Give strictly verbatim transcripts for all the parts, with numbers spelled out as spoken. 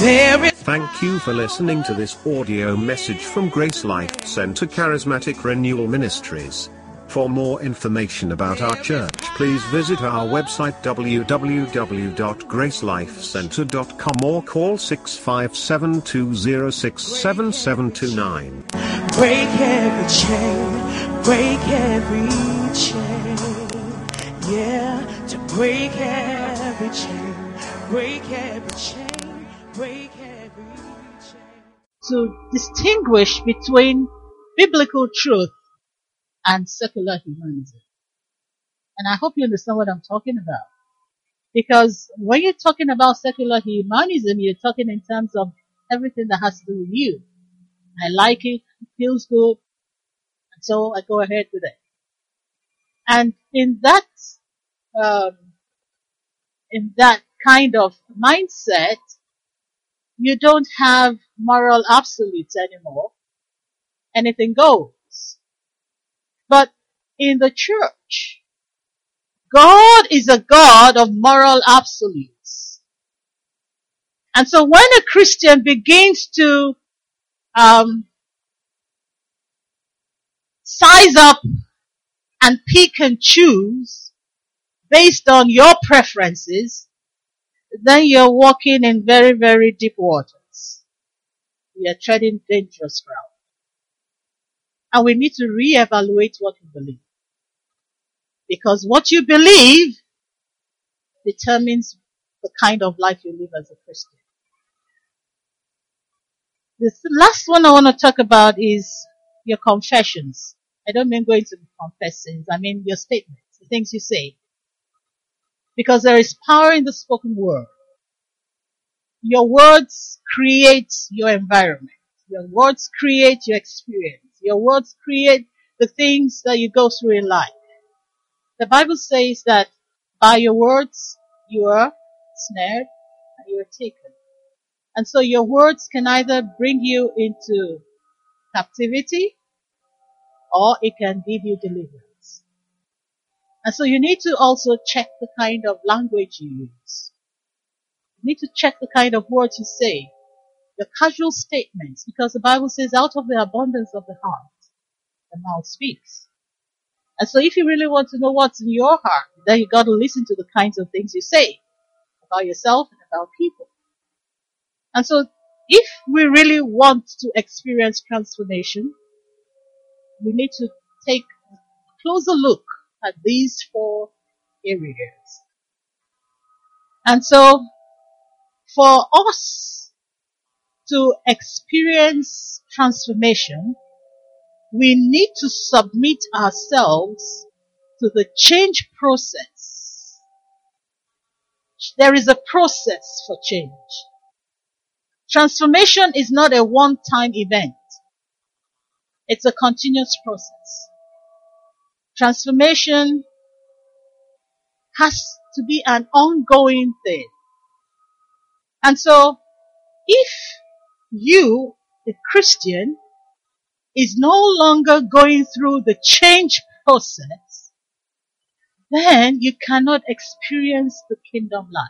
There is Thank you for listening to this audio message from Grace Life Center Charismatic Renewal Ministries. For more information about our church, please visit our website w w w dot grace life center dot com or call six five seven, two zero six, seven seven two nine. break every chain, break every chain. Yeah, to break every chain, break every chain, break every chain. To distinguish between biblical truth and secular humanism. And I hope you understand what I'm talking about. Because when you're talking about secular humanism, you're talking in terms of everything that has to do with you. I like it, it feels good, and so I go ahead with it. And in that, um, in that kind of mindset, you don't have moral absolutes anymore. Anything goes. But in the church, God is a God of moral absolutes. And so when a Christian begins to um, size up and pick and choose based on your preferences, then you're walking in very, very deep waters. You're treading dangerous ground. And we need to reevaluate what we believe. Because what you believe determines the kind of life you live as a Christian. The last one I want to talk about is your confessions. I don't mean going to confess sins. I mean your statements, the things you say. Because there is power in the spoken word. Your words create your environment. Your words create your experience. Your words create the things that you go through in life. The Bible says that by your words you are snared and you are taken. And so your words can either bring you into captivity or it can give you deliverance. And so you need to also check the kind of language you use. You need to check the kind of words you say. The casual statements, because the Bible says out of the abundance of the heart, the mouth speaks. And so if you really want to know what's in your heart, then you got to listen to the kinds of things you say about yourself and about people. And so if we really want to experience transformation, we need to take a closer look at these four areas. And so for us to experience transformation, we need to submit ourselves to the change process. There is a process for change. Transformation is not a one-time event. It's a continuous process. Transformation has to be an ongoing thing. And so, if you, a Christian, is no longer going through the change process, then you cannot experience the kingdom life.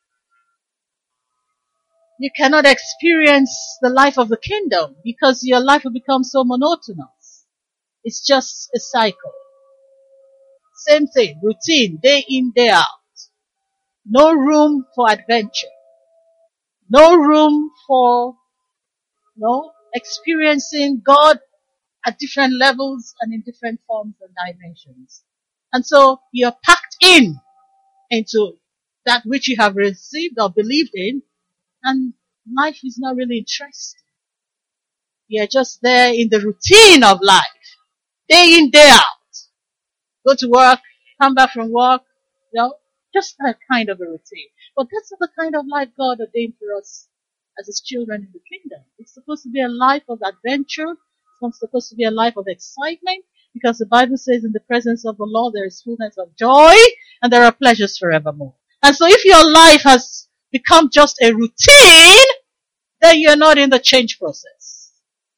You cannot experience the life of the kingdom because your life will become so monotonous. It's just a cycle. Same thing, routine, day in, day out. No room for adventure. No room for, no, experiencing God at different levels and in different forms and dimensions. And so you're packed in into that which you have received or believed in, and life is not really interesting. You're just there in the routine of life. Day in, day out. Go to work, come back from work, you know, just that kind of a routine. But that's not the kind of life God ordained for us as His children in the kingdom. It's supposed to be a life of adventure. It's supposed to be a life of excitement, because the Bible says in the presence of the Lord there is fullness of joy and there are pleasures forevermore. And so if your life has become just a routine, then you're not in the change process.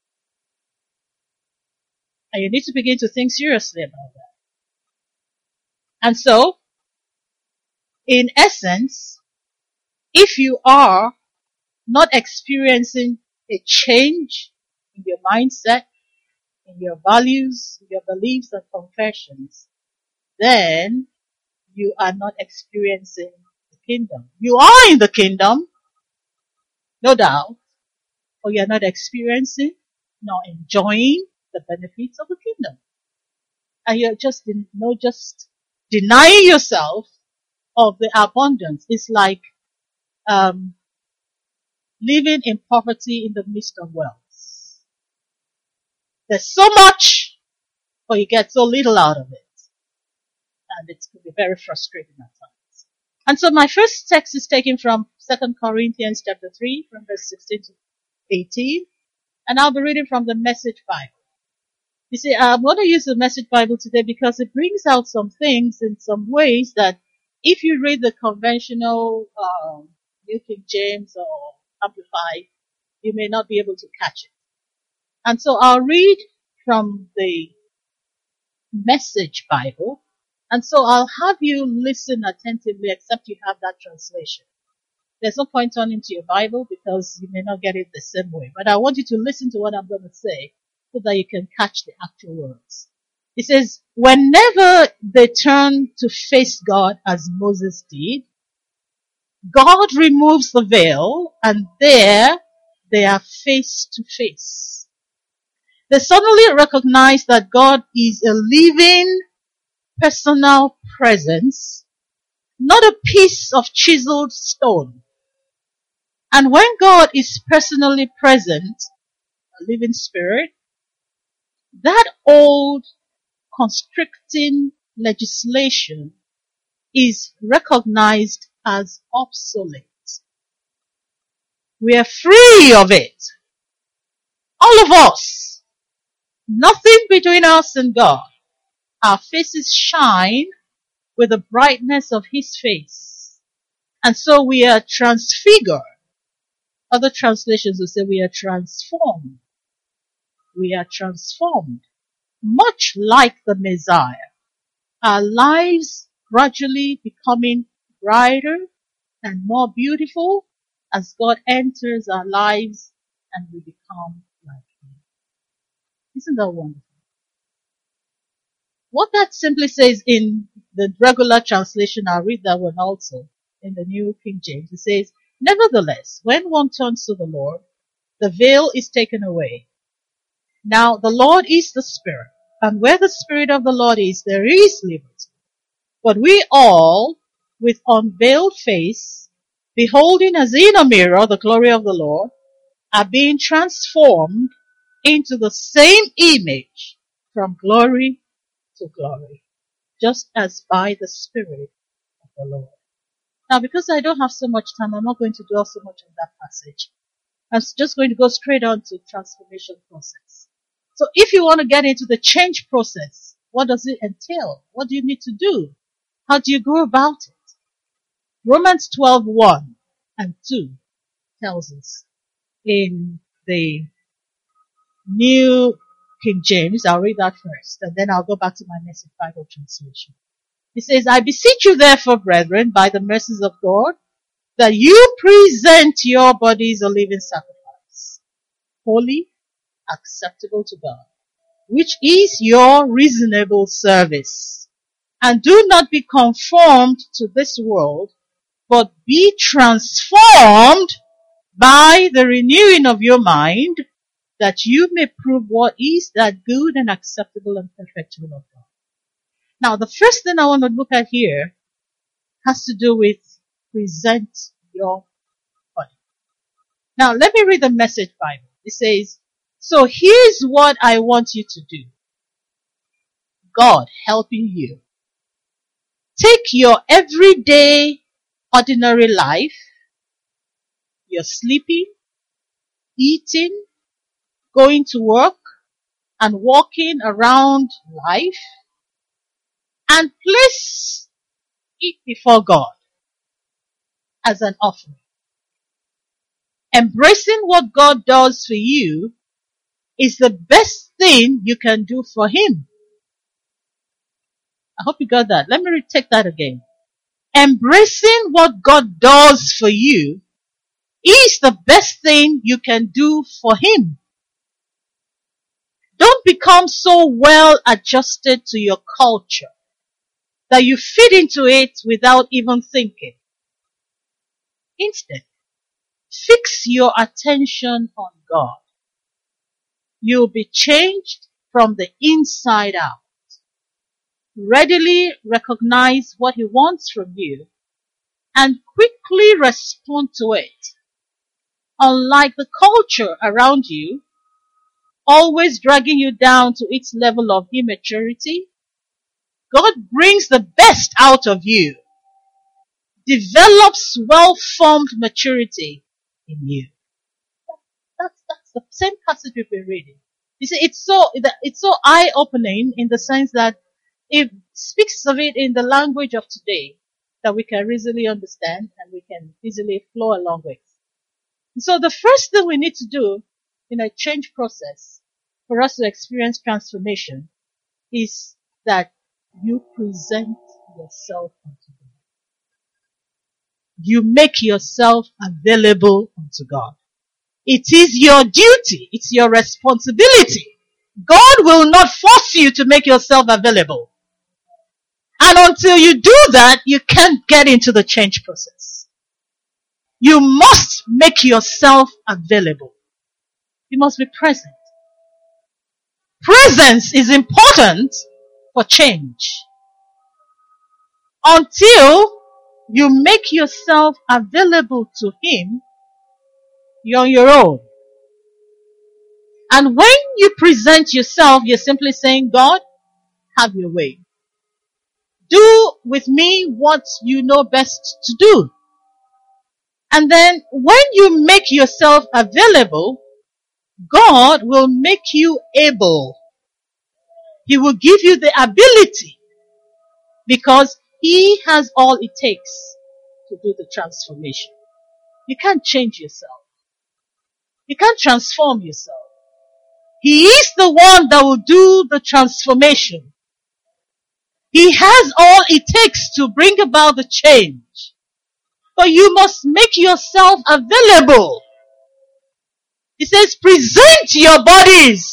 And you need to begin to think seriously about that. And so, in essence, if you are not experiencing a change in your mindset, in your values, your beliefs and confessions, then you are not experiencing the kingdom. You are in the kingdom, no doubt, but you are not experiencing nor enjoying the benefits of the kingdom. And you're just, you know, just denying yourself of the abundance. It's like um, living in poverty in the midst of wealth. There's so much, but you get so little out of it. And it can be very frustrating at times. And so my first text is taken from Second Corinthians chapter three, from verse sixteen to eighteen. And I'll be reading from the Message Bible. You see, I'm going to use the Message Bible today because it brings out some things in some ways that if you read the conventional um, New King James or Amplified, you may not be able to catch it. And so I'll read from the Message Bible. And so I'll have you listen attentively, except you have that translation. There's no point turning to your Bible because you may not get it the same way. But I want you to listen to what I'm going to say so that you can catch the actual words. It says, whenever they turn to face God as Moses did, God removes the veil and there they are face to face. They suddenly recognize that God is a living, personal presence, not a piece of chiseled stone. And when God is personally present, a living spirit, that old constricting legislation is recognized as obsolete. We are free of it. All of us. Nothing between us and God. Our faces shine with the brightness of His face. And so we are transfigured. Other translations will say we are transformed. We are transformed. Much like the Messiah. Our lives gradually becoming brighter and more beautiful as God enters our lives and we become like Him. Isn't that wonderful? What that simply says in the regular translation, I'll read that one also in the New King James. It says, nevertheless, when one turns to the Lord, the veil is taken away. Now the Lord is the Spirit, and where the Spirit of the Lord is, there is liberty. But we all, with unveiled face, beholding as in a mirror the glory of the Lord, are being transformed into the same image from glory to glory, just as by the Spirit of the Lord. Now, because I don't have so much time, I'm not going to dwell so much on that passage. I'm just going to go straight on to transformation process. So if you want to get into the change process, what does it entail? What do you need to do? How do you go about it? Romans twelve, one and two tells us in the New King James, I'll read that first, and then I'll go back to my Message Bible translation. It says, I beseech you therefore, brethren, by the mercies of God, that you present your bodies a living sacrifice, holy, acceptable to God, which is your reasonable service. And do not be conformed to this world, but be transformed by the renewing of your mind, that you may prove what is that good and acceptable and perfect will of God. Now, the first thing I want to look at here has to do with present your body. Now, let me read the Message Bible. It says, so here's what I want you to do. God helping you. Take your everyday, ordinary life, your sleeping, eating, going to work, and walking around life, and place it before God as an offering. Embracing what God does for you is the best thing you can do for Him. I hope you got that. Let me retake that again. Embracing what God does for you is the best thing you can do for him. Don't become so well adjusted to your culture that you fit into it without even thinking. Instead, fix your attention on God. You'll be changed from the inside out. Readily recognize what he wants from you and quickly respond to it. Unlike the culture around you, always dragging you down to its level of immaturity, God brings the best out of you, develops well-formed maturity in you. That's, that's the same passage we've been reading. You see, it's so, it's so eye-opening in the sense that it speaks of it in the language of today that we can easily understand and we can easily flow along with. So the first thing we need to do in a change process for us to experience transformation is that you present yourself unto God. You make yourself available unto God. It is your duty. It's your responsibility. God will not force you to make yourself available. And until you do that, you can't get into the change process. You must make yourself available. You must be present. Presence is important for change. Until you make yourself available to him, you're on your own. And when you present yourself, you're simply saying, God, have your way. Do with me what you know best to do. And then when you make yourself available, God will make you able. He will give you the ability because he has all it takes to do the transformation. You can't change yourself. You can't transform yourself. He is the one that will do the transformation. He has all it takes to bring about the change. But you must make yourself available. He says, present your bodies.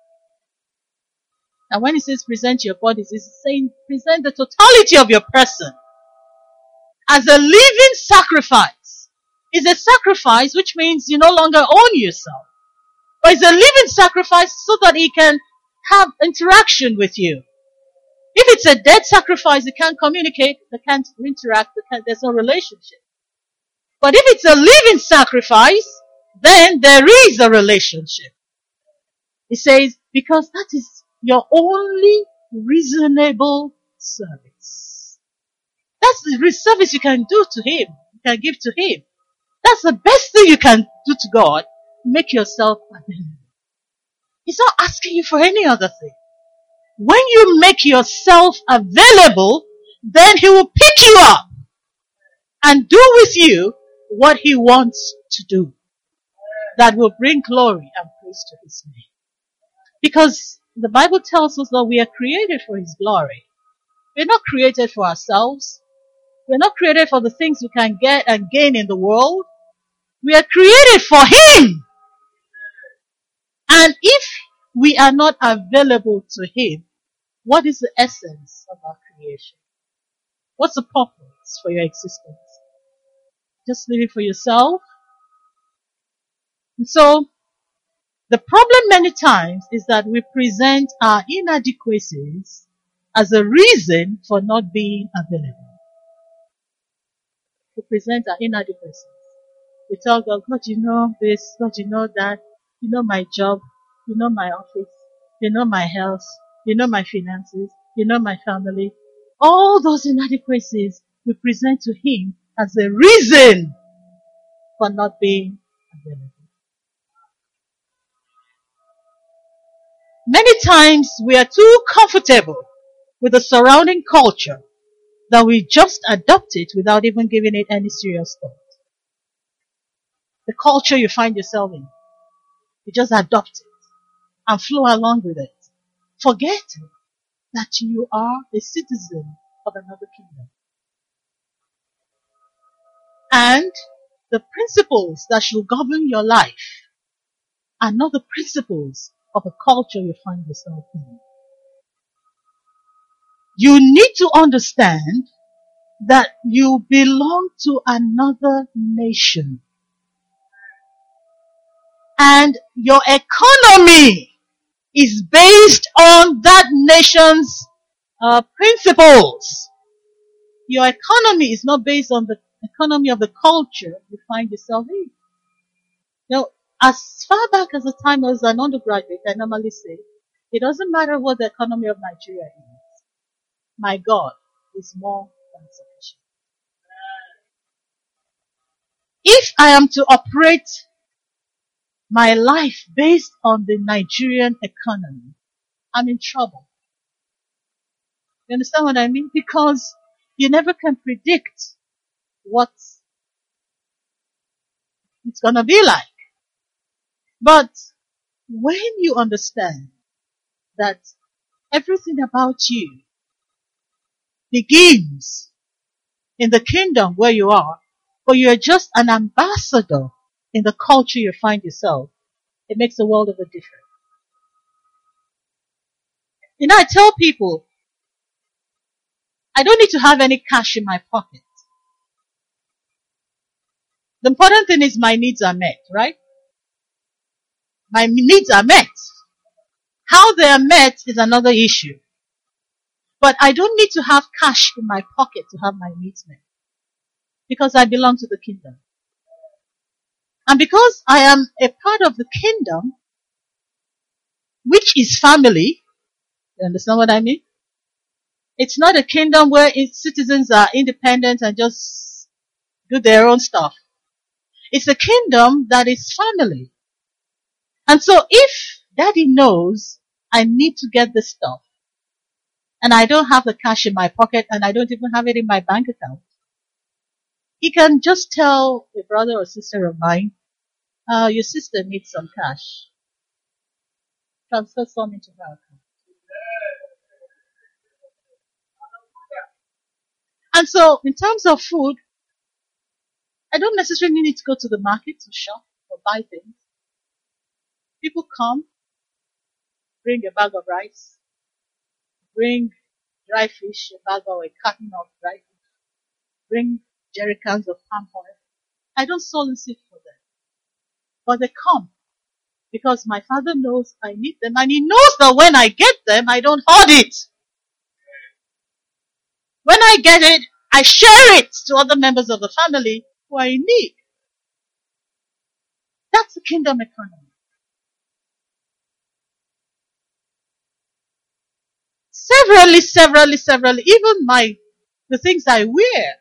And when he says present your bodies, he's saying present the totality of your person as a living sacrifice. It's a sacrifice which means you no longer own yourself. But it's a living sacrifice so that he can have interaction with you. If it's a dead sacrifice, they can't communicate, they can't interact, they can't, there's no relationship. But if it's a living sacrifice, then there is a relationship. He says, because that is your only reasonable service. That's the service you can do to him, you can give to him. That's the best thing you can do to God. Make yourself available. He's not asking you for any other thing. When you make yourself available, then he will pick you up and do with you what he wants to do. That will bring glory and praise to his name. Because the Bible tells us that we are created for his glory. We're not created for ourselves. We're not created for the things we can get and gain in the world. We are created for him. And if we are not available to him, what is the essence of our creation? What's the purpose for your existence? Just living for yourself? And so, the problem many times is that we present our inadequacies as a reason for not being available. We present our inadequacies. We tell God, God, you know this, God, you know that, you know my job, you know my office, you know my health, you know my finances, you know my family. All those inadequacies we present to him as a reason for not being available. Many times we are too comfortable with the surrounding culture that we just adopt it without even giving it any serious thought. The culture you find yourself in, you just adopt it and flow along with it, forgetting that you are a citizen of another kingdom. And the principles that should govern your life are not the principles of the culture you find yourself in. You need to understand that you belong to another nation. And your economy is based on that nation's uh, principles. Your economy is not based on the economy of the culture you find yourself in. Now, as far back as the time I was an undergraduate, I normally say, it doesn't matter what the economy of Nigeria is. My God is more than sufficient. If I am to operate my life based on the Nigerian economy, I'm in trouble. You understand what I mean? Because you never can predict what it's gonna be like. But when you understand that everything about you begins in the kingdom where you are, but you're just an ambassador in the culture you find yourself, it makes a world of a difference. You know, I tell people, I don't need to have any cash in my pocket. The important thing is my needs are met, right? My needs are met. How they are met is another issue. But I don't need to have cash in my pocket to have my needs met. Because I belong to the kingdom. And because I am a part of the kingdom, which is family, you understand what I mean? It's not a kingdom where its citizens are independent and just do their own stuff. It's a kingdom that is family. And so if daddy knows I need to get this stuff, and I don't have the cash in my pocket, and I don't even have it in my bank account, he can just tell a brother or sister of mine, uh, your sister needs some cash. Transfer some into her account. And so, in terms of food, I don't necessarily need to go to the market to shop or buy things. People come, bring a bag of rice, bring dry fish, a bag or a carton of dry fish, bring jerry cans of palm oil. I don't solicit for them. But they come because my father knows I need them, and he knows that when I get them, I don't hoard it. When I get it, I share it to other members of the family who are in need. That's the kingdom economy. Severally, severally, severally, even my, the things I wear.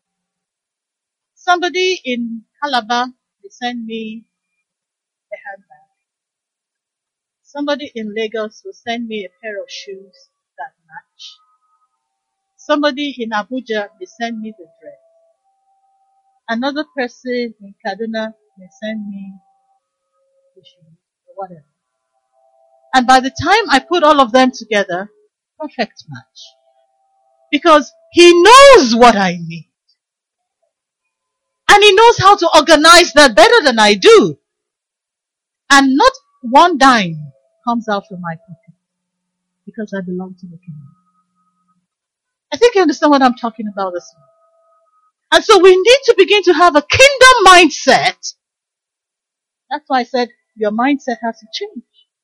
Somebody in Calabar, they send me a handbag. Somebody in Lagos will send me a pair of shoes that match. Somebody in Abuja may send me the dress. Another person in Kaduna may send me the shoes or whatever. And by the time I put all of them together, perfect match. Because he knows what I need. And he knows how to organize that better than I do. And not one dime comes out from my pocket. Because I belong to the kingdom. I think you understand what I'm talking about this morning. And so we need to begin to have a kingdom mindset. That's why I said your mindset has to change.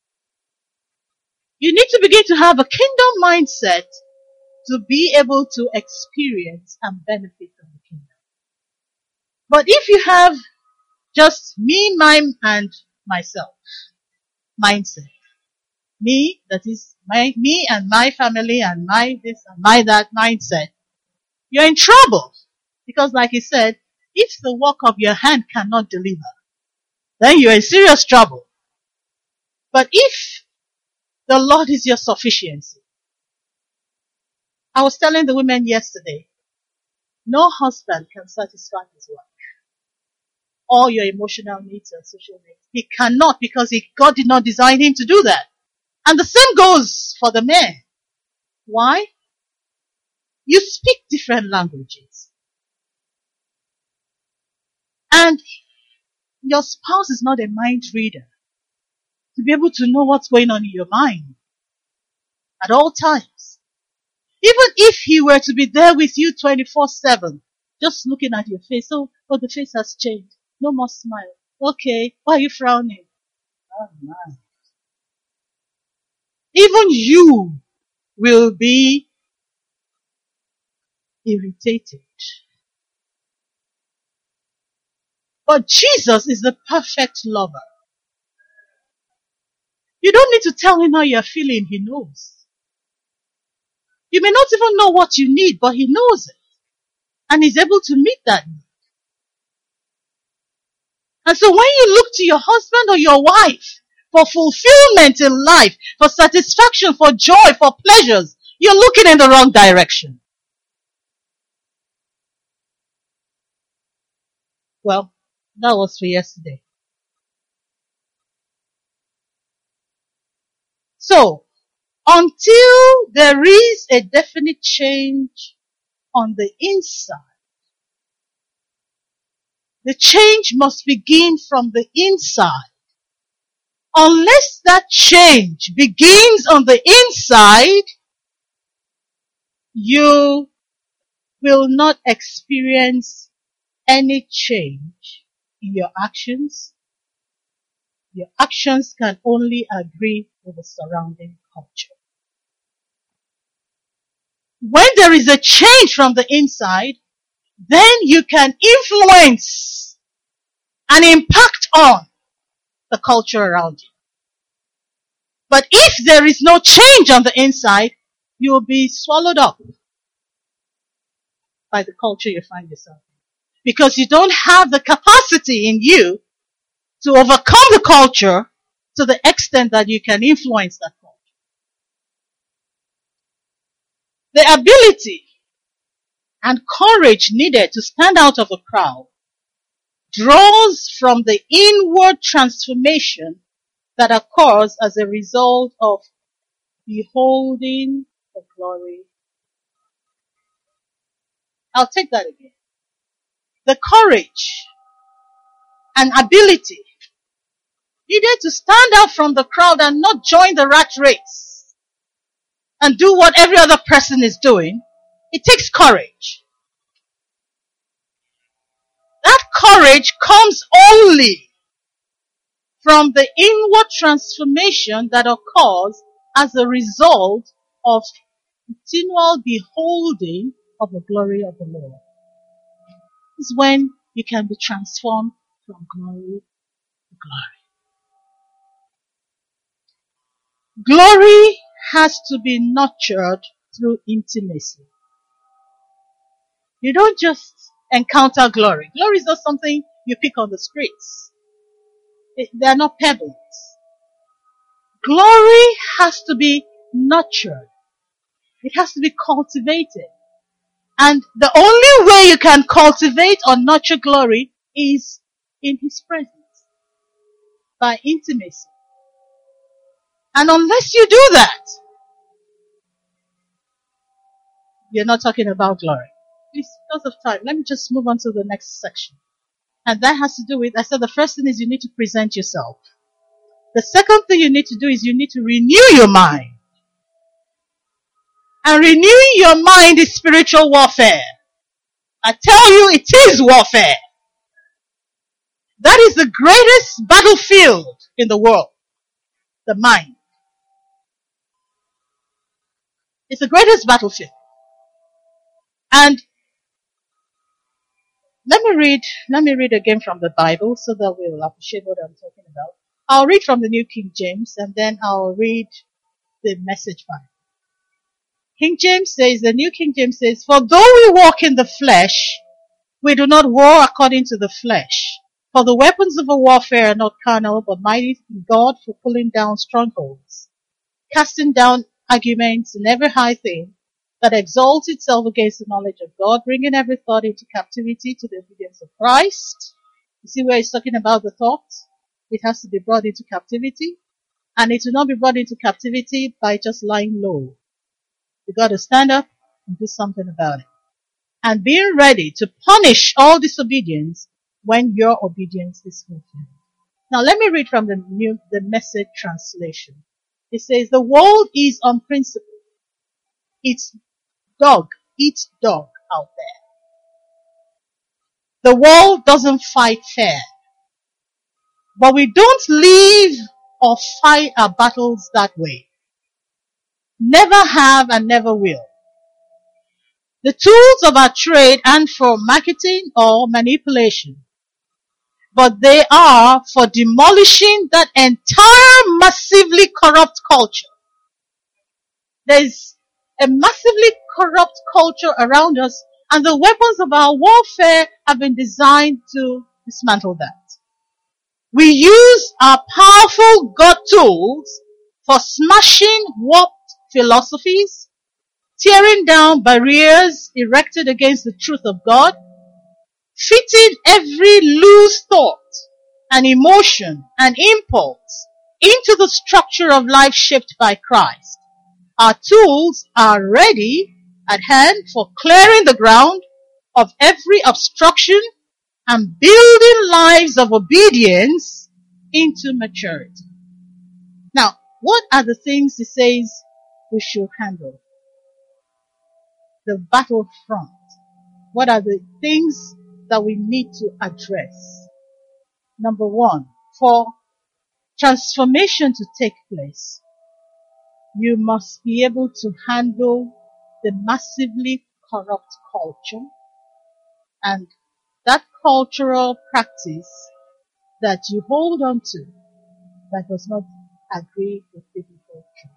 You need to begin to have a kingdom mindset to be able to experience and benefit from the kingdom. But if you have just me, mine, and myself mindset, me, that is my, me and my family and my this and my that mindset, you're in trouble. Because like he said, if the work of your hand cannot deliver, then you're in serious trouble. But if the Lord is your sufficiency, I was telling the women yesterday, no husband can satisfy his wife. All your emotional needs and social needs. He cannot, because he, God did not design him to do that. And the same goes for the men. Why? You speak different languages. And your spouse is not a mind reader to be able to know what's going on in your mind at all times. Even if he were to be there with you twenty-four seven, just looking at your face. Oh, oh, the face has changed. No more smile. Okay, why are you frowning? Oh, man. Even you will be irritated. But Jesus is the perfect lover. You don't need to tell him how you're feeling. He knows. You may not even know what you need, but he knows it. And he's able to meet that need. And so when you look to your husband or your wife for fulfillment in life, for satisfaction, for joy, for pleasures, you're looking in the wrong direction. Well, that was for yesterday. So, until there is a definite change on the inside, the change must begin from the inside. Unless that change begins on the inside, you will not experience any change in your actions. Your actions can only agree with the surrounding culture. When there is a change from the inside, then you can influence and impact on the culture around you. But if there is no change on the inside, you will be swallowed up by the culture you find yourself in. Because you don't have the capacity in you to overcome the culture to the extent that you can influence that culture. The ability and courage needed to stand out of a crowd draws from the inward transformation that occurs as a result of beholding the glory. I'll take that again. The courage and ability needed to stand out from the crowd and not join the rat race and do what every other person is doing. It takes courage. That courage comes only from the inward transformation that occurs as a result of continual beholding of the glory of the Lord. This is when you can be transformed from glory to glory. Glory has to be nurtured through intimacy. You don't just encounter glory. Glory is not something you pick on the streets. It, they are not pebbles. Glory has to be nurtured. It has to be cultivated. And the only way you can cultivate or nurture glory is in His presence. By intimacy. And unless you do that, you're not talking about glory. Please, because of time, let me just move on to the next section. And that has to do with, I said the first thing is you need to present yourself. The second thing you need to do is you need to renew your mind. And renewing your mind is spiritual warfare. I tell you, it is warfare. That is the greatest battlefield in the world. The mind. It's the greatest battlefield. And let me read, let me read again from the Bible so that we will appreciate what I'm talking about. I'll read from the New King James and then I'll read the Message Bible. King James says, the New King James says, for though we walk in the flesh, we do not war according to the flesh. For the weapons of our warfare are not carnal, but mighty in God for pulling down strongholds, casting down arguments and every high thing that exalts itself against the knowledge of God, bringing every thought into captivity to the obedience of Christ. You see where he's talking about the thoughts? It has to be brought into captivity. And it will not be brought into captivity by just lying low. You got to stand up and do something about it. And being ready to punish all disobedience when your obedience is fulfilled. Now let me read from the new, the Message translation. It says, the world is unprincipled. It's dog eats dog out there. The world doesn't fight fair. But we don't live or fight our battles that way. Never have and never will. The tools of our trade aren't for marketing or manipulation, but they are for demolishing that entire massively corrupt culture. There's a massively corrupt culture around us, and the weapons of our warfare have been designed to dismantle that. We use our powerful God tools for smashing warped philosophies, tearing down barriers erected against the truth of God, fitting every loose thought and emotion and impulse into the structure of life shaped by Christ. Our tools are ready at hand for clearing the ground of every obstruction and building lives of obedience into maturity. Now, what are the things he says we should handle? The battlefront. What are the things that we need to address? Number one, for transformation to take place, you must be able to handle the massively corrupt culture and that cultural practice that you hold on to that does not agree with biblical truth.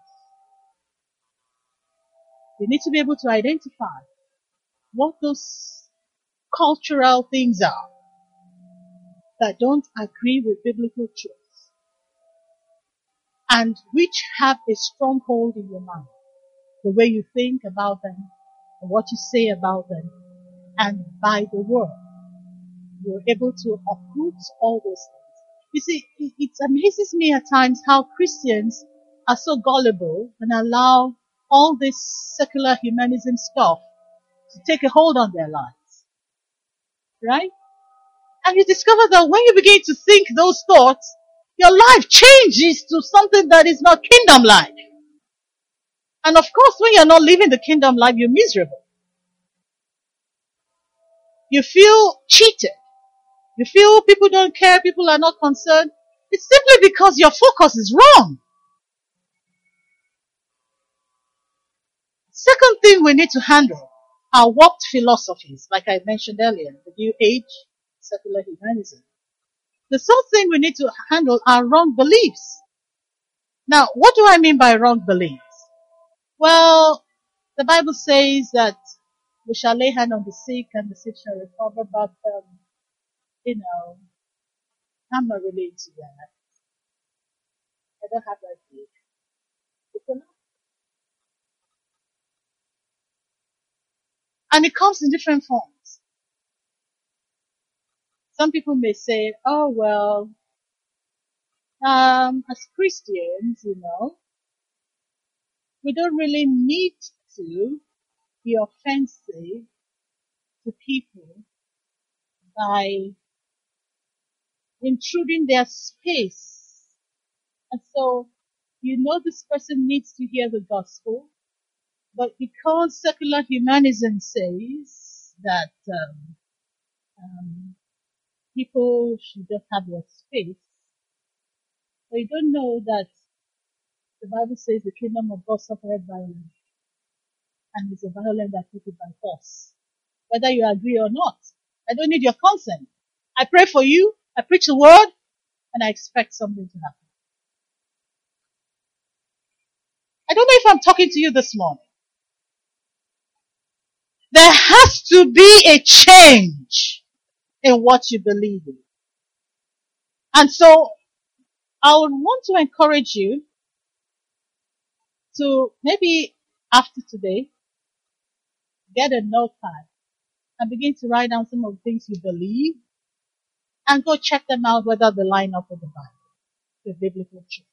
You need to be able to identify what those cultural things are that don't agree with biblical truth and which have a stronghold in your mind. The way you think about them, and what you say about them, and by the word, you're able to uproot all those things. You see, it, it amazes me at times how Christians are so gullible and allow all this secular humanism stuff to take a hold on their lives. Right? And you discover that when you begin to think those thoughts, your life changes to something that is not kingdom-like. And of course, when you're not living the kingdom life, you're miserable. You feel cheated. You feel people don't care, people are not concerned. It's simply because your focus is wrong. Second thing we need to handle are warped philosophies, like I mentioned earlier, the New Age, secular humanism. The third thing we need to handle are wrong beliefs. Now, what do I mean by wrong beliefs? Well, the Bible says that we shall lay hand on the sick and the sick shall recover, but, um, you know, I'm not really into that. I don't have that view. It's enough. And it comes in different forms. Some people may say, oh, well, um, as Christians, you know, we don't really need to be offensive to people by intruding their space. And so, you know this person needs to hear the gospel, but because secular humanism says that um, um, people should just have their space, but you don't know that the Bible says the kingdom of God suffereth violence, and it's a violent that take it by force. Whether you agree or not, I don't need your consent. I pray for you, I preach the word, and I expect something to happen. I don't know if I'm talking to you this morning. There has to be a change in what you believe in. And so, I would want to encourage you to maybe after today, get a notepad and begin to write down some of the things you believe and go check them out whether they line up with the Bible, the biblical truth.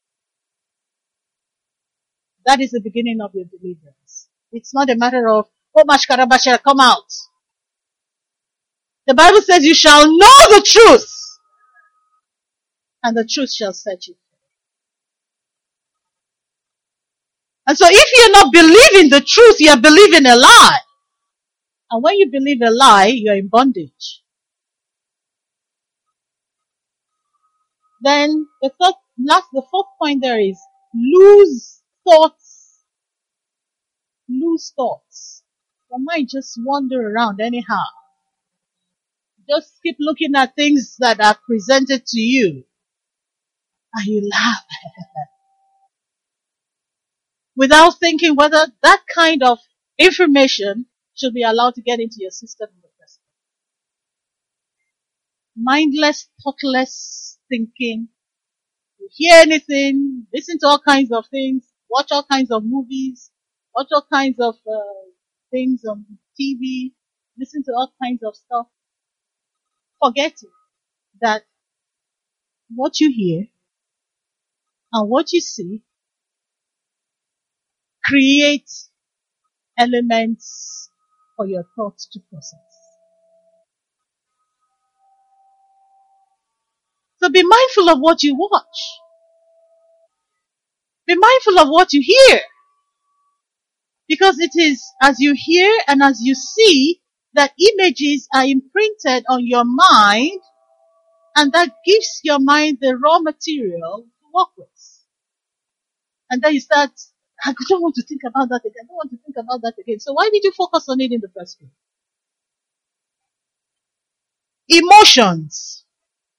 That is the beginning of your deliverance. It's not a matter of, oh, Mashkarabashara, come out. The Bible says you shall know the truth, and the truth shall set you free. And so if you're not believing the truth, you're believing a lie. And when you believe a lie, you're in bondage. Then the third, last, the fourth point there is lose thoughts. Lose thoughts. Your mind just wander around anyhow. Just keep looking at things that are presented to you. And you laugh. Without thinking whether that kind of information should be allowed to get into your system in the first place. Mindless, thoughtless thinking. You hear anything, listen to all kinds of things, watch all kinds of movies, watch all kinds of uh, things on T V, listen to all kinds of stuff, forgetting that what you hear and what you see create elements for your thoughts to process. So be mindful of what you watch. Be mindful of what you hear. Because it is as you hear and as you see that images are imprinted on your mind, and that gives your mind the raw material to work with. And then you start, I don't want to think about that again. I don't want to think about that again. So why did you focus on it in the first place? Emotions.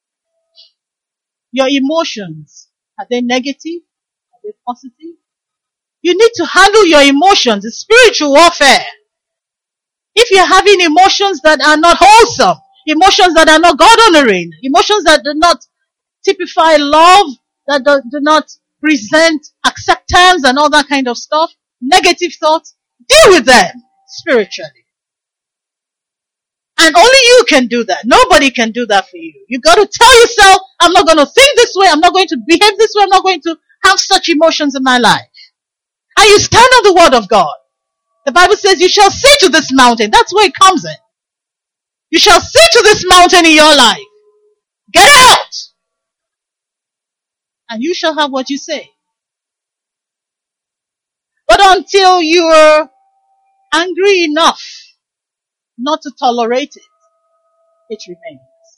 Your emotions. Are they negative? Are they positive? You need to handle your emotions. It's spiritual warfare. If you're having emotions that are not wholesome, emotions that are not God-honoring, emotions that do not typify love, that do, do not present acceptance and all that kind of stuff, negative thoughts, deal with them spiritually. And only you can do that. Nobody can do that for you. You got to tell yourself, I'm not going to think this way, I'm not going to behave this way, I'm not going to have such emotions in my life. And you stand on the word of God. The Bible says you shall say to this mountain, that's where it comes in. You shall say to this mountain in your life, get out! And you shall have what you say. But until you are angry enough not to tolerate it, it remains.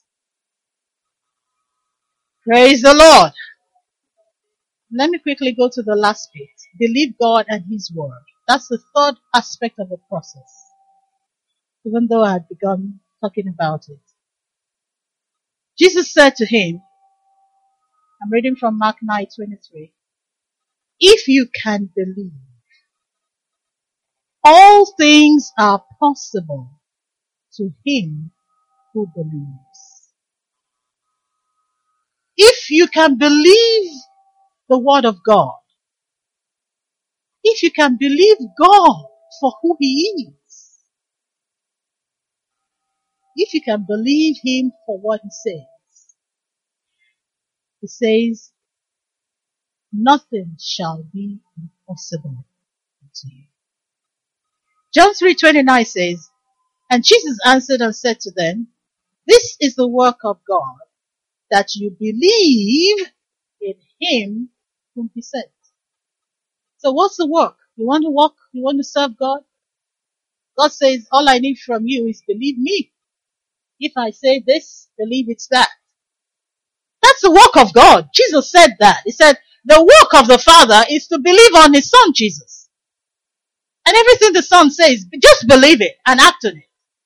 Praise the Lord. Let me quickly go to the last bit. Believe God and His word. That's the third aspect of the process. Even though I had begun talking about it. Jesus said to him, I'm reading from Mark nine twenty-three. If you can believe, all things are possible to him who believes. If you can believe the word of God, if you can believe God for who He is, if you can believe Him for what He says, He says, nothing shall be impossible to you. John three twenty-nine says, and Jesus answered and said to them, this is the work of God, that you believe in Him whom He sent. So what's the work? You want to walk? You want to serve God? God says, all I need from you is believe me. If I say this, believe it's that. That's the work of God. Jesus said that. He said, the work of the Father is to believe on His Son, Jesus. And everything the Son says, just believe it and act on it.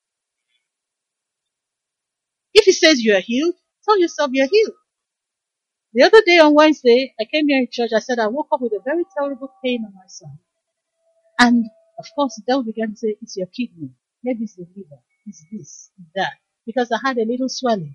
If He says you are healed, tell yourself you're healed. The other day on Wednesday, I came here in church, I said I woke up with a very terrible pain on my side. And of course, the devil began to say, it's your kidney. Maybe it's the liver. It's this, it's that. Because I had a little swelling.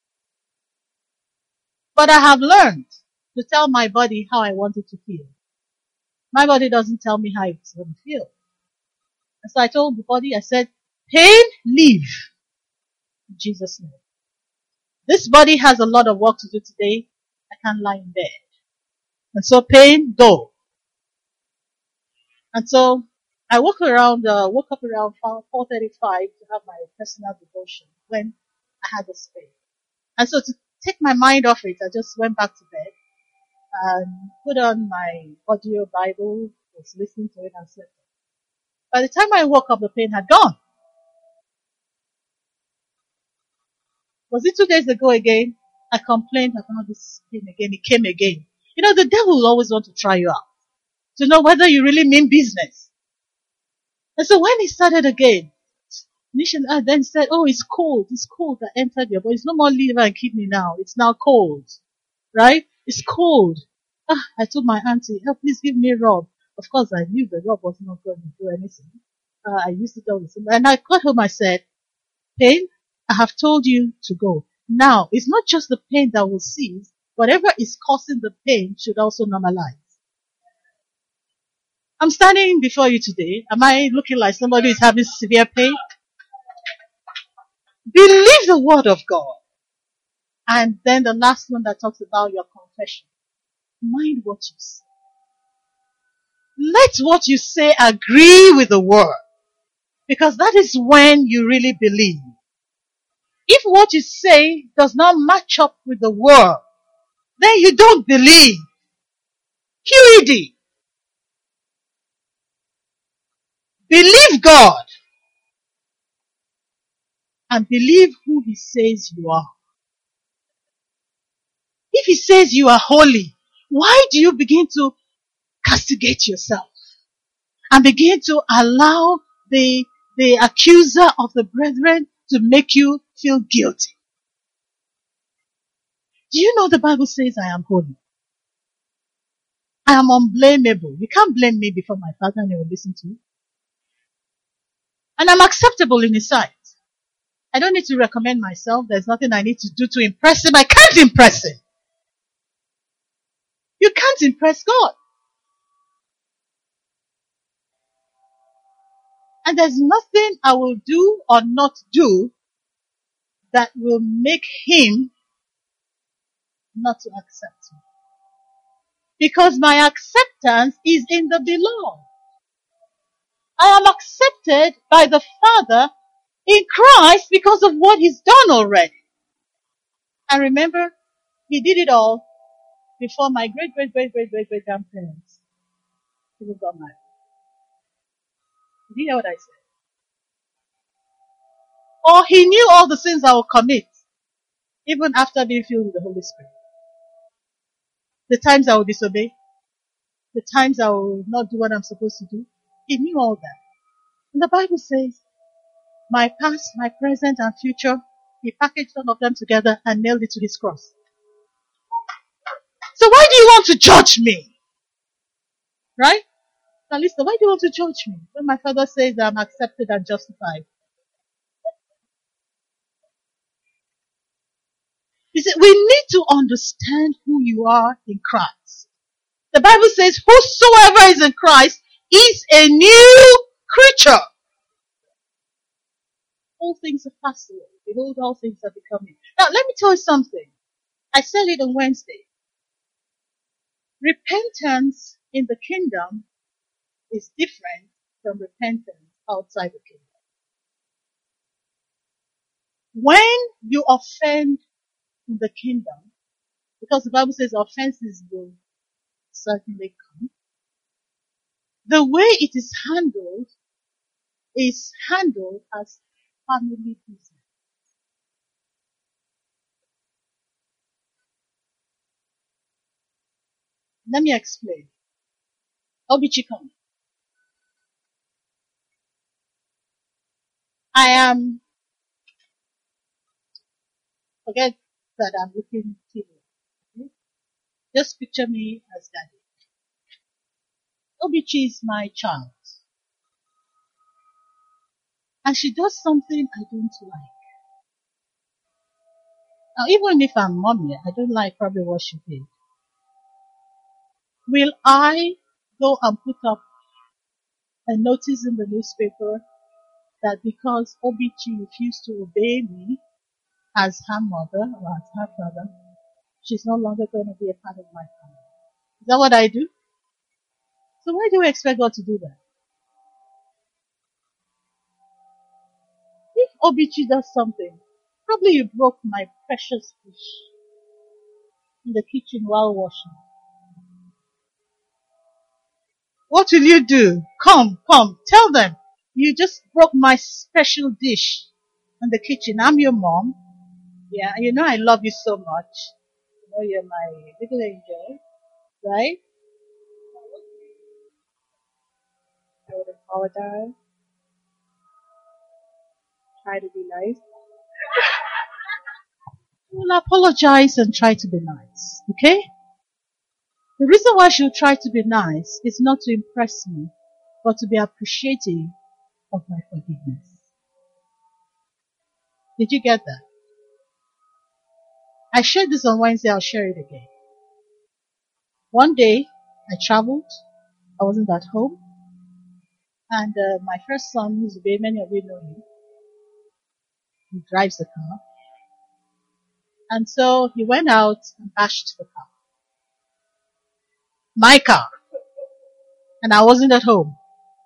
But I have learned to tell my body how I want it to feel. My body doesn't tell me how it's going to feel. And so I told the body, I said, pain, leave. In Jesus' name. This body has a lot of work to do today. I can't lie in bed. And so pain, go. And so I woke around, uh, woke up around four thirty-five to have my personal devotion. when I had this pain. And so to take my mind off it, I just went back to bed and put on my audio Bible, was listening to it and slept. By the time I woke up, the pain had gone. Was it two days ago again? I complained about this pain again. It came again. You know, the devil will always want to try you out to know whether you really mean business. And so when he started again, Nishan uh, then said, oh, it's cold. It's cold that entered your body. It's no more liver and kidney now. It's now cold. Right? It's cold. Ah, I told my auntie, oh, please give me rub. Of course, I knew the rub was not going to do anything. Uh, I used it all the time. And I got home, I said, pain, I have told you to go. Now, it's not just the pain that will cease. Whatever is causing the pain should also normalize. I'm standing before you today. Am I looking like somebody who is having severe pain? Believe the word of God. And then the last one that talks about your confession. Mind what you say. Let what you say agree with the word. Because that is when you really believe. If what you say does not match up with the word, then you don't believe. Q E D. Believe God. And believe who He says you are. If He says you are holy, why do you begin to castigate yourself? And begin to allow the, the accuser of the brethren to make you feel guilty? Do you know the Bible says I am holy? I am unblameable. You can't blame me before my Father and He will listen to you. And I'm acceptable in His sight. I don't need to recommend myself. There's nothing I need to do to impress Him. I can't impress Him. You can't impress God. And there's nothing I will do or not do that will make Him not to accept me. Because my acceptance is in the beloved. I am accepted by the Father in Christ because of what He's done already. And remember, He did it all before my great, great, great, great, great, great grandparents even got married. Did you hear what I said? Or He knew all the sins I will commit, even after being filled with the Holy Spirit. The times I will disobey, the times I will not do what I'm supposed to do. He knew all that. And the Bible says, my past, my present, and future, He packaged all of them together and nailed it to His cross. So why do you want to judge me? Right? Now listen, why do you want to judge me? When my Father says I'm accepted and justified. He said, we need to understand who you are in Christ. The Bible says, whosoever is in Christ is a new creature. All things are passed away. Behold, all things are becoming. Now, let me tell you something. I said it on Wednesday. Repentance in the kingdom is different from repentance outside the kingdom. When you offend in the kingdom, because the Bible says offenses will certainly come, the way it is handled is handled as family business. Let me explain. Obichikon. I am, forget that I'm looking T V. Okay? Just picture me as daddy. Obichi is my child. And she does something I don't like. Now, even if I'm mommy, I don't like probably what she did. Will I go and put up a notice in the newspaper that because Obichi refused to obey me as her mother or as her father, she's no longer going to be a part of my family? Is that what I do? So why do we expect God to do that? If Obichi does something Probably you broke my precious fish in the kitchen while washing. What will you do? Come, come, tell them. You just broke my special dish in the kitchen. I'm your mom. Yeah, you know I love you so much. You know you're my little angel, right? I would apologize. Try to be nice. You'll apologize and try to be nice, okay? The reason why she'll try to be nice is not to impress me, but to be appreciative of my forgiveness. Did you get that? I shared this on Wednesday, I'll share it again. One day, I traveled, I wasn't at home, and uh, my first son, who's a baby, many of you know him, he drives the car. And so he went out and bashed the car. My car. And I wasn't at home.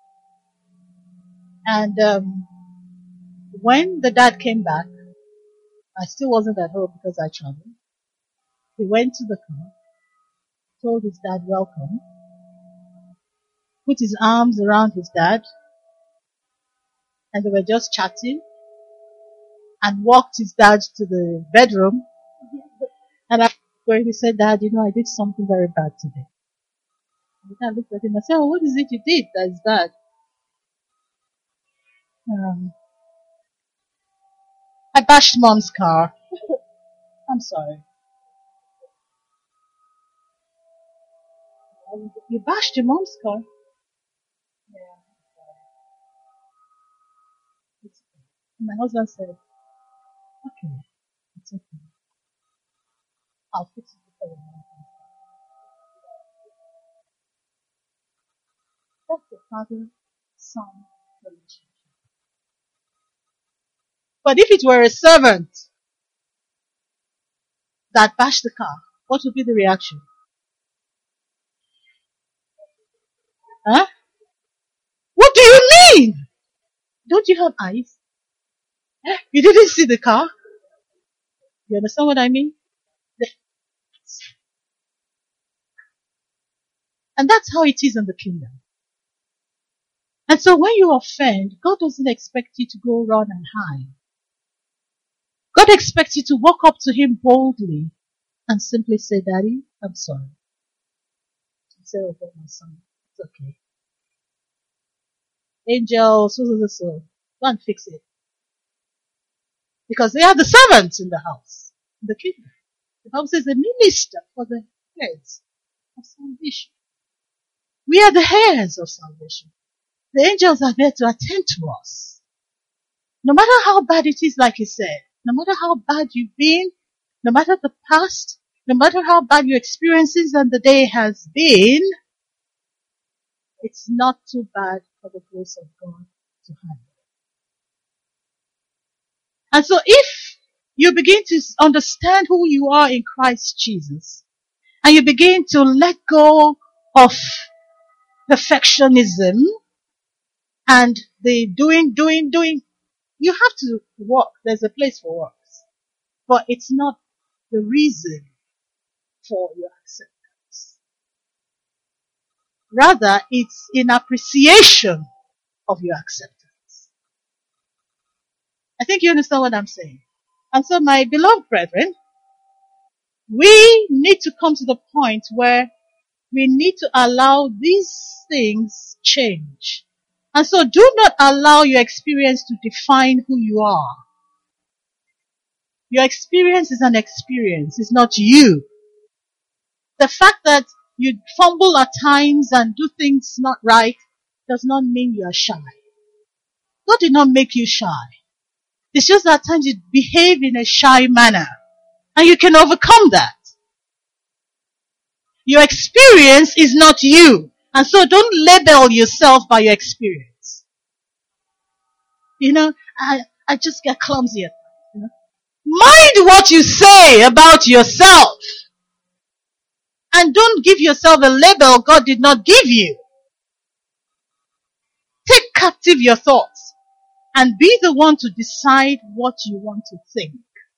And um, when the dad came back, I still wasn't at home because I traveled. He went to the car, told his dad welcome, put his arms around his dad, and they were just chatting, and walked his dad to the bedroom. And after going, he said, Dad, you know, I did something very bad today. And I looked at him and said, oh, what is it you did that is bad? Um, I bashed Mom's car. I'm sorry. You bashed your mom's car? Yeah. It's okay. And my husband said, okay, it's okay. I'll fix it before your mom comes back. That's the father-son relationship. But if it were a servant that bashed the car, what would be the reaction? Huh? What do you mean? Don't you have eyes? You didn't see the car? You understand what I mean? And that's how it is in the kingdom. And so when you offend, God doesn't expect you to go run and hide. God expects you to walk up to Him boldly and simply say, Daddy, I'm sorry. And say, oh, God, my son, it's okay. Angel, so, so, so, so. Go and fix it. Because they are the servants in the house, in the kingdom. The Bible says a minister for the heads of salvation. We are the heirs of salvation. The angels are there to attend to us. No matter how bad it is, like he said, no matter how bad you've been, no matter the past, no matter how bad your experiences and the day has been, it's not too bad for the grace of God to handle. And so if you begin to understand who you are in Christ Jesus, and you begin to let go of perfectionism and the doing, doing, doing, you have to work. There's a place for works. But it's not the reason for your acceptance. Rather, it's in appreciation of your acceptance. I think you understand what I'm saying. And so, my beloved brethren, we need to come to the point where we need to allow these things change. And so do not allow your experience to define who you are. Your experience is an experience. It's not you. The fact that you fumble at times and do things not right does not mean you are shy. God did not make you shy. It's just that at times you behave in a shy manner. And you can overcome that. Your experience is not you. And so don't label yourself by your experience. You know, I, I just get clumsy at times. You know? Mind what you say about yourself. And don't give yourself a label God did not give you. Take captive your thoughts and be the one to decide what you want to think.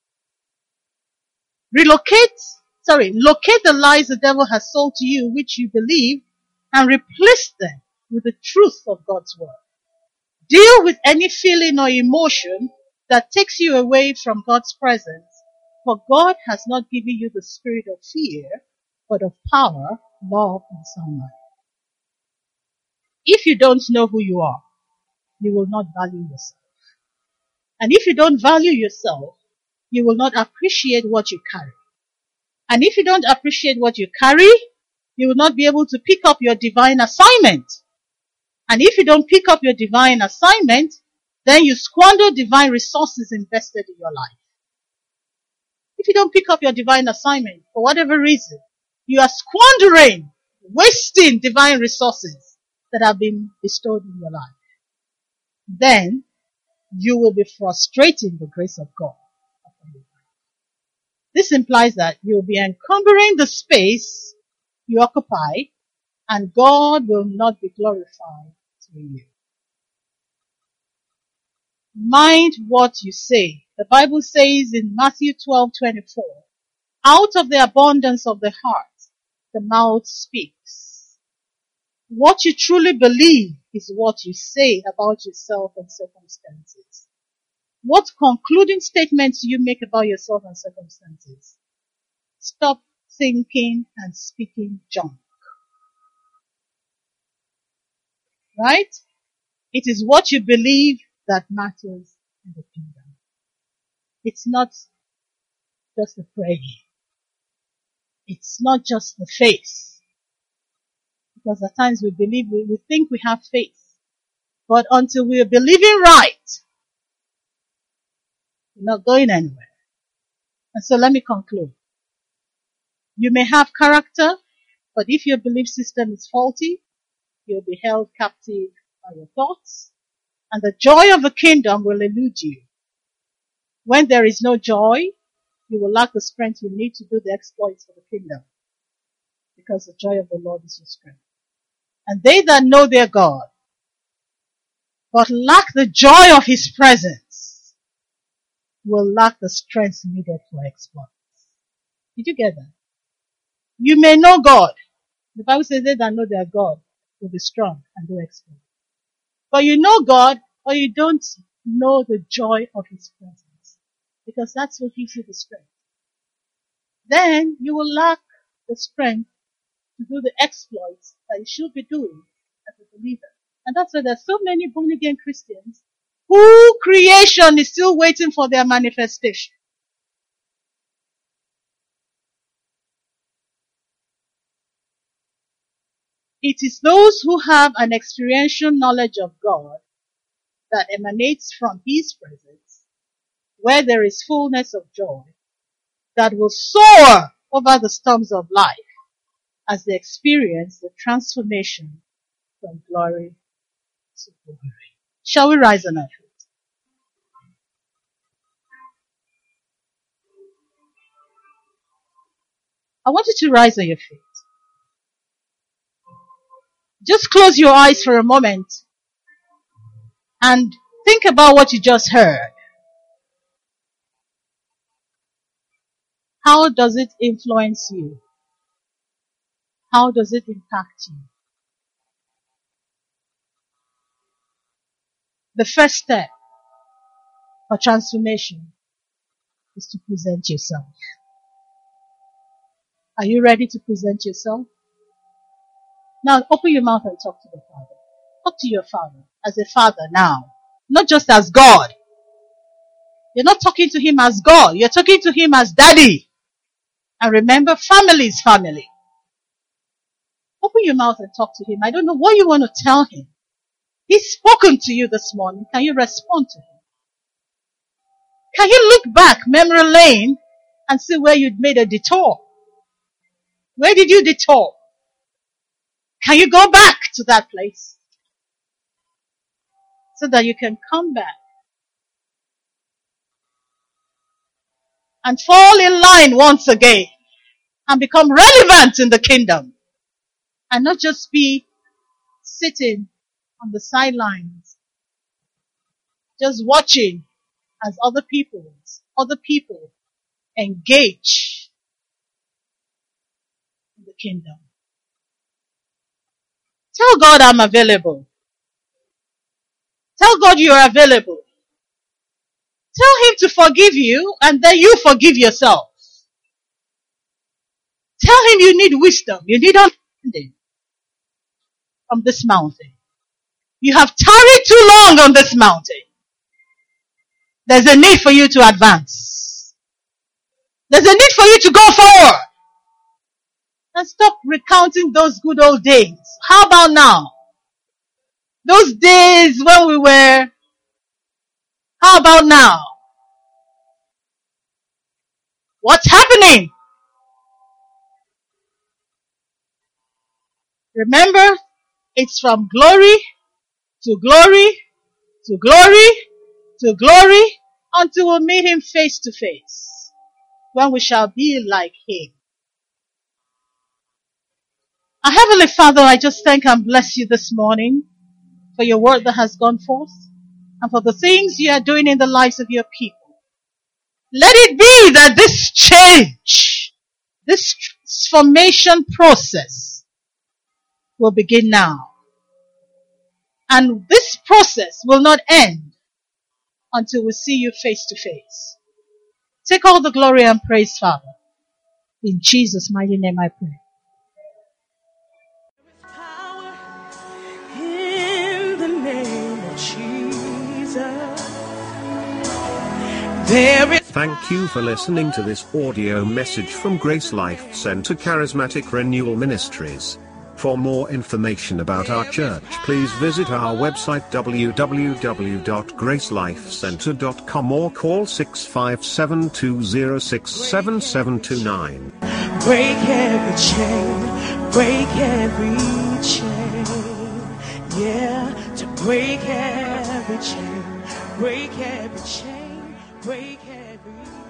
Relocate, sorry, locate the lies the devil has sold to you, which you believe, and replace them with the truth of God's word. Deal with any feeling or emotion that takes you away from God's presence, for God has not given you the spirit of fear, but of power, love, and sound mind. If you don't know who you are, you will not value yourself. And if you don't value yourself, you will not appreciate what you carry. And if you don't appreciate what you carry, you will not be able to pick up your divine assignment. And if you don't pick up your divine assignment, then you squander divine resources invested in your life. If you don't pick up your divine assignment, for whatever reason, you are squandering, wasting divine resources that have been bestowed in your life. Then you will be frustrating the grace of God upon your life. This implies that you'll be encumbering the space you occupy, and God will not be glorified through you. Mind what you say. The Bible says in Matthew twelve twenty-four, out of the abundance of the heart, the mouth speaks. What you truly believe is what you say about yourself and circumstances. What concluding statements do you make about yourself and circumstances? Stop thinking and speaking junk. Right? It is what you believe that matters in the kingdom. It's not just the prayer. It's not just the faith. Because at times we believe, we, we think we have faith. But until we are believing right, we're not going anywhere. And so let me conclude. You may have character, but if your belief system is faulty, you'll be held captive by your thoughts, and the joy of the kingdom will elude you. When there is no joy, you will lack the strength you need to do the exploits for the kingdom, because the joy of the Lord is your strength. And they that know their God, but lack the joy of his presence, will lack the strength needed for exploits. Did you get that? You may know God. The Bible says they that know their God will be strong and do exploits. But you know God, or you don't know the joy of his presence, because that's what gives you the strength. Then you will lack the strength to do the exploits that you should be doing as a believer. And that's why there's so many born again Christians who creation is still waiting for their manifestation. It is those who have an experiential knowledge of God that emanates from his presence, where there is fullness of joy, that will soar over the storms of life as they experience the transformation from glory to glory. Shall we rise on our feet? I want you to rise on your feet. Just close your eyes for a moment and think about what you just heard. How does it influence you? How does it impact you? The first step for transformation is to present yourself. Are you ready to present yourself? Now open your mouth and talk to the Father. Talk to your Father as a Father now. Not just as God. You're not talking to him as God. You're talking to him as Daddy. And remember, family is family. Open your mouth and talk to him. I don't know what you want to tell him. He's spoken to you this morning. Can you respond to him? Can you look back memory lane and see where you'd made a detour? Where did you detour? Can you go back to that place so that you can come back and fall in line once again and become relevant in the kingdom and not just be sitting on the sidelines just watching as other people, other people engage kingdom. Tell God I'm available. Tell God you're available. Tell him to forgive you and then you forgive yourself. Tell him you need wisdom. You need understanding from this mountain. You have tarried too long on this mountain. There's a need for you to advance. There's a need for you to go forward. And stop recounting those good old days. How about now? Those days when we were, how about now? What's happening? Remember, it's from glory to glory to glory to glory until we meet him face to face, when we shall be like him. Our Heavenly Father, I just thank and bless you this morning for your word that has gone forth and for the things you are doing in the lives of your people. Let it be that this change, this transformation process will begin now. And this process will not end until we see you face to face. Take all the glory and praise, Father. In Jesus' mighty name I pray. Power in the name of Jesus. There is Thank you for listening to this audio message from Grace Life Center Charismatic Renewal Ministries. For more information about our church, please visit our website w w w dot grace life center dot com or call six five seven, two zero six, seven seven two nine. break every chain, break every chain. Yeah, to break every chain, break every chain, break every